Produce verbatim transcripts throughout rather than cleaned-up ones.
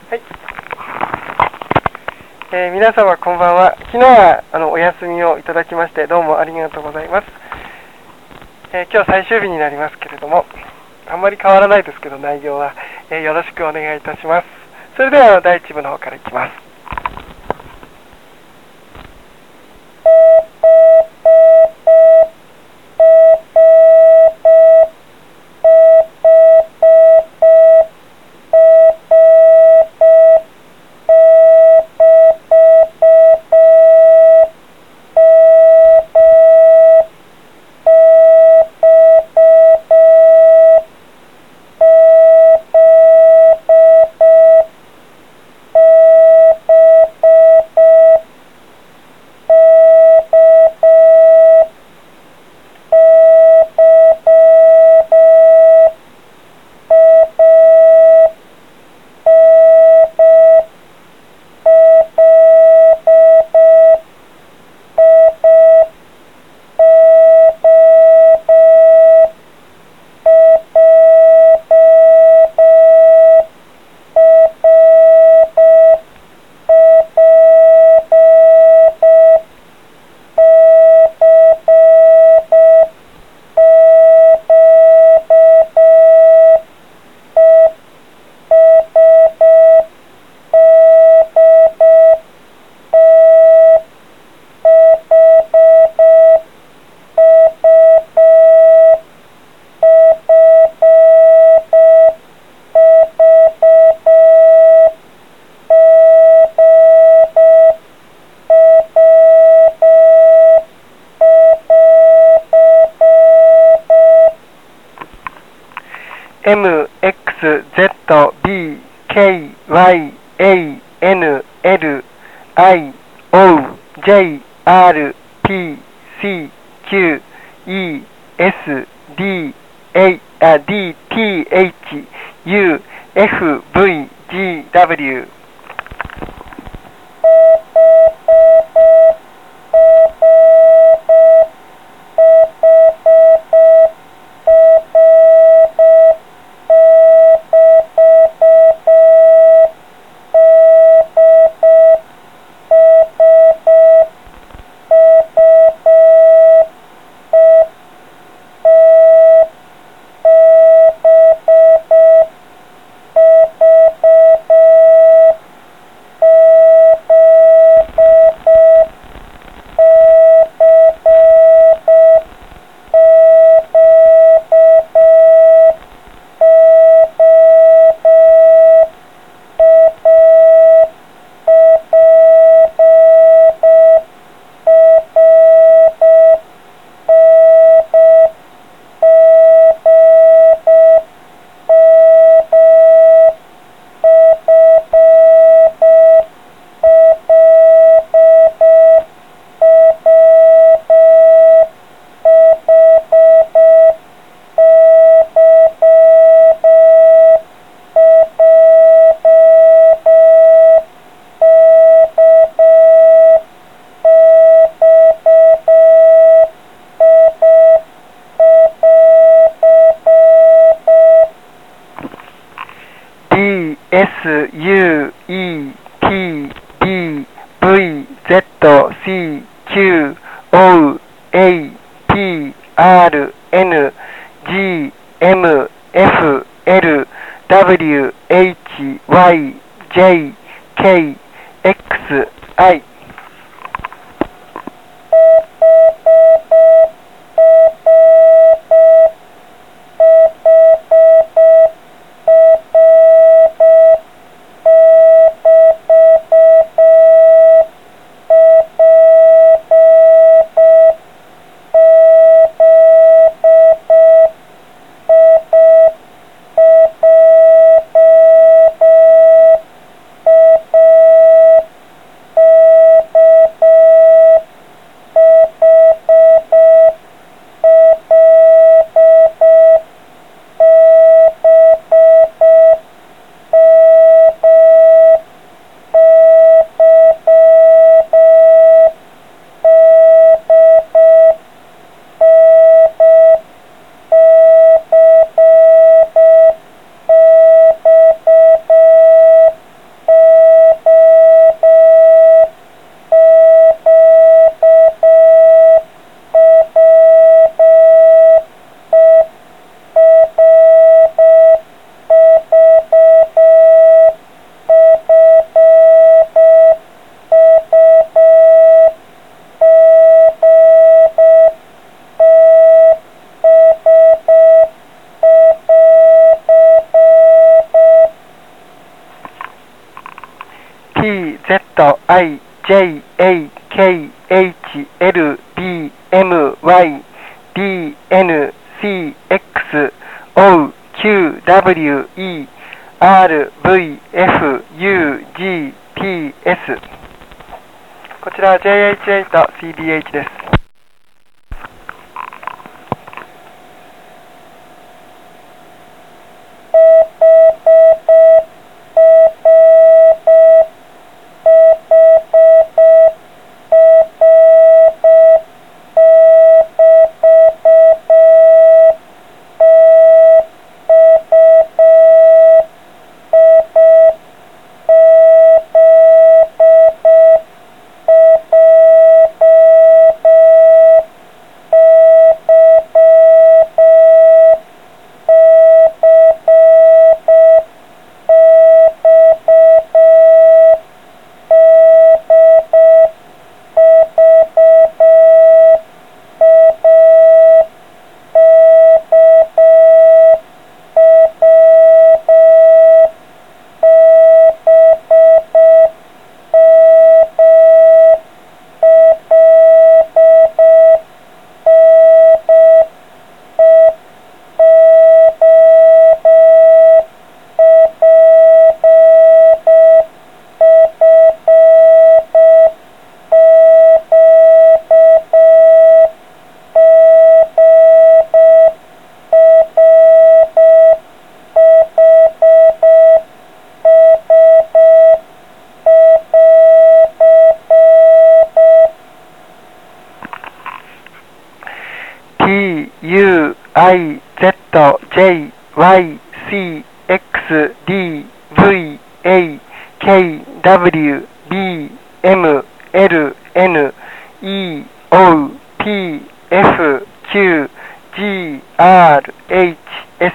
はい、えー、皆様こんばんは。昨日はあのお休みをいただきましてどうもありがとうございます。えー、今日最終日になりますけれども、あんまり変わらないですけど内容は、えー、よろしくお願いいたします。それでは第一部の方からいきます。M、X、Z、B、K、Y、A、N、L、I、O、J、R、P、C、Q、E、S、D、A、D、T、H、U、F、V、G、W。D、S、U、E、T、D、V、Z、C、Q、O、A、P、R、N、G、M、F、L、W、H、Y、J、K、X、I。 ゼットアイジェイエーケーエイチエルビーエムワイビーエヌシーエックスオーキューダブリューイーアールブイエフユージーピーエス こちらは ジェイエイチエイトシービーエイチ です。ピーユーアイゼットジェイワイシーエックスディーブイエーケーダブリュービーエムエルエヌイーオーピーエフキュージーアールエイチエス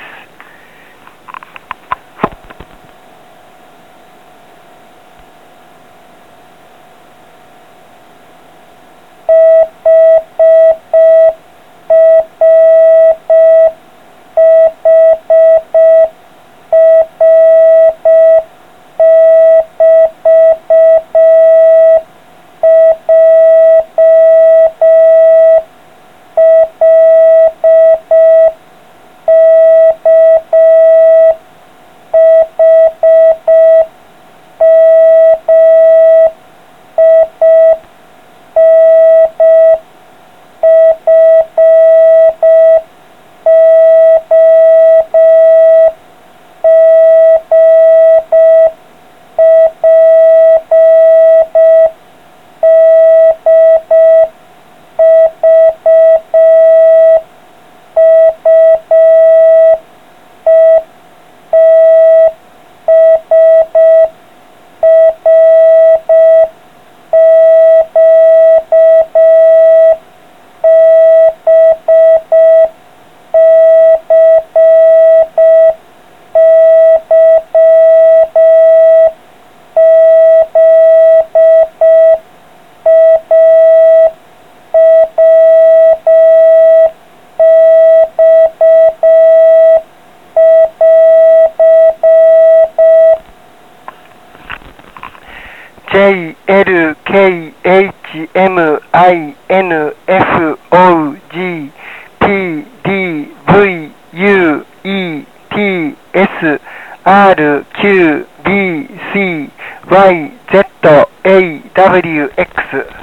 ジェイエルケーエイチエムアイエヌエフオージーピーディーブイユーイーティーエスアールキュービーシーワイゼットエーダブリューエックス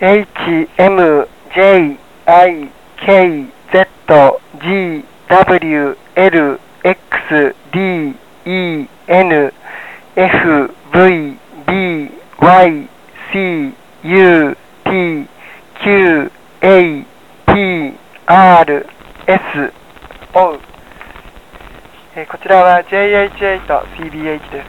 エイチエムジェイアイケーゼットジーダブリューエルエックスディーイーエヌエフブイビーワイシーユーティーキューエーピーアールエスオー、えー、こちらは ジェイエイチエイトシービーエイチ です。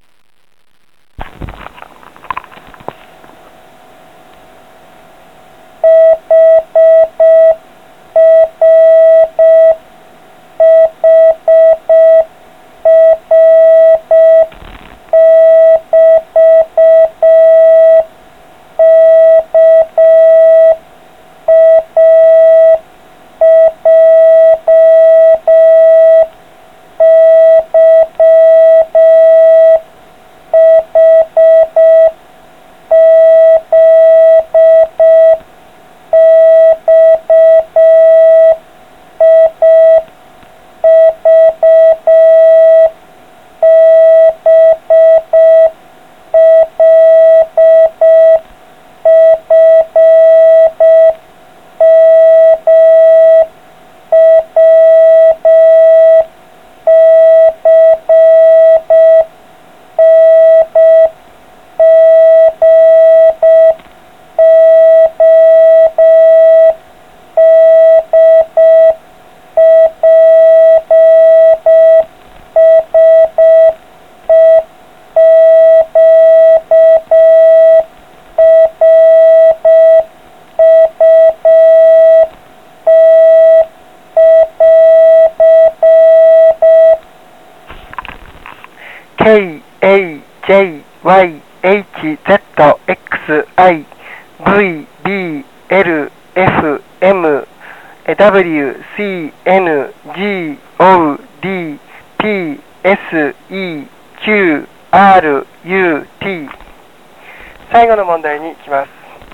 ケーエージェイワイエイチゼットエックスアイブイビーエルエフエムダブリューシーエヌジーオーディーピーエスイーキューアールユーティー、最後の問題に行きます。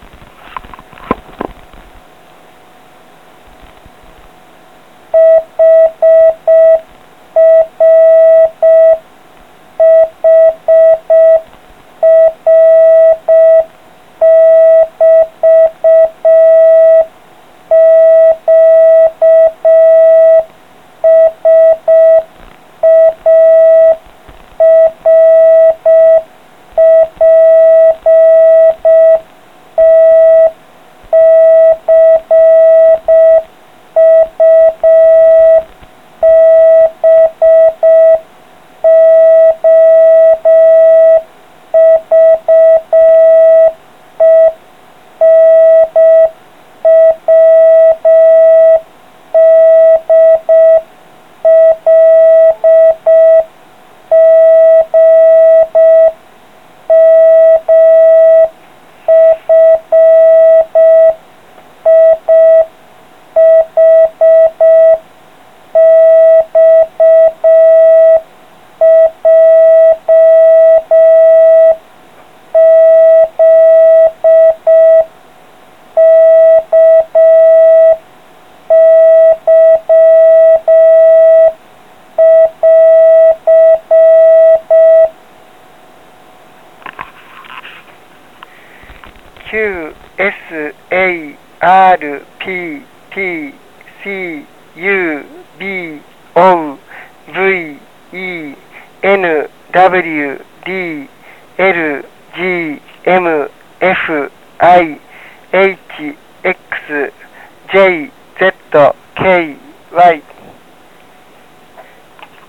キューエスエーアールピーティーシーユービーオーブイイーエヌダブリューディーエルジーエムエフアイエイチエックスジェイゼットケーワイ、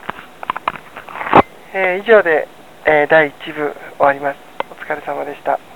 えー、以上で、えー、だいいち部終わります。お疲れ様でした。